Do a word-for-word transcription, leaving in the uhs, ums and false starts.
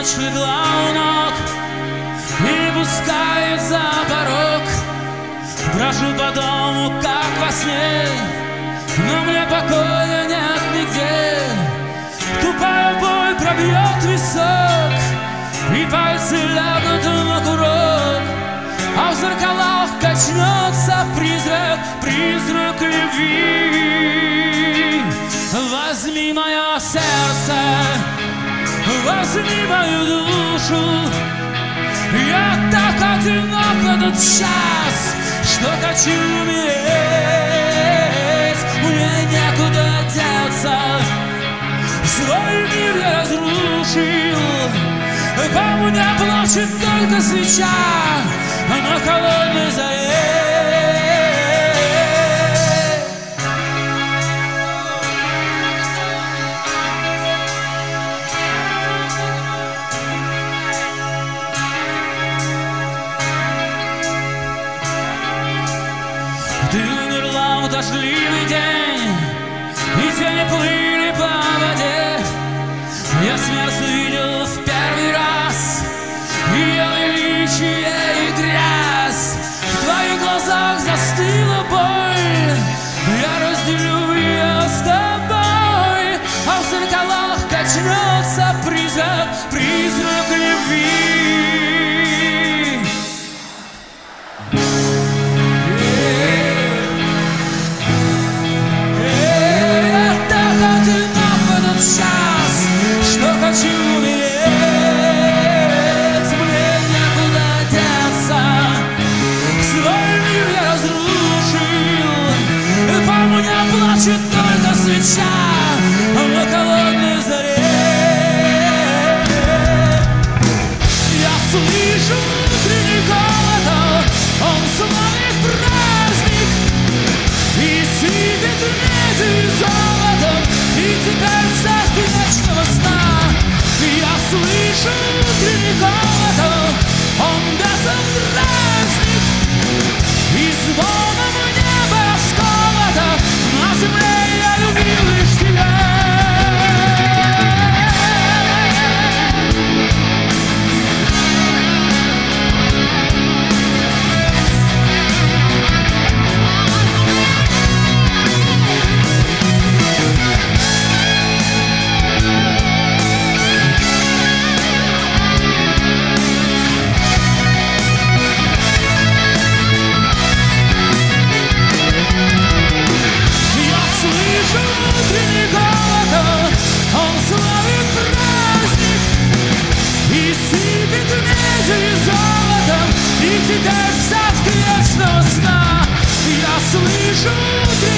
Ночь легла у ног и пускает за порог. Брожу по дому, как во сне, но мне покоя нет нигде. Тупая боль пробьет висок, и пальцы лягут на курок, а в зеркалах качнется призрак, призрак любви. Возьми мое сердце, возьми мою душу. Я так одинок в этот час, что хочу умереть. Мне некуда деться, свой мир я разрушил. По мне плачет только свеча на холодной заре. Ты умерла в дождливый день, и тени плыли по воде. Я смерть увидел в первый раз, ее величие и грязь. В твоих глазах застыла боль, я разделю ее с тобой, а в зеркалах качнется призрак, призрак любви. Хочу умереть, мне некуда деться, свой мир я разрушил. По мне плачет только свеча на холодной заре. Я слышу внутренний колокол, он славит праздник, и сыпет медью и золотом, и теперь царство вечного сна. Я слышу внутренний колокол, он безобразник, и звоном неба расколото, на земле я любил лишь тебя. И теперь в царстве вечного сна я слышу.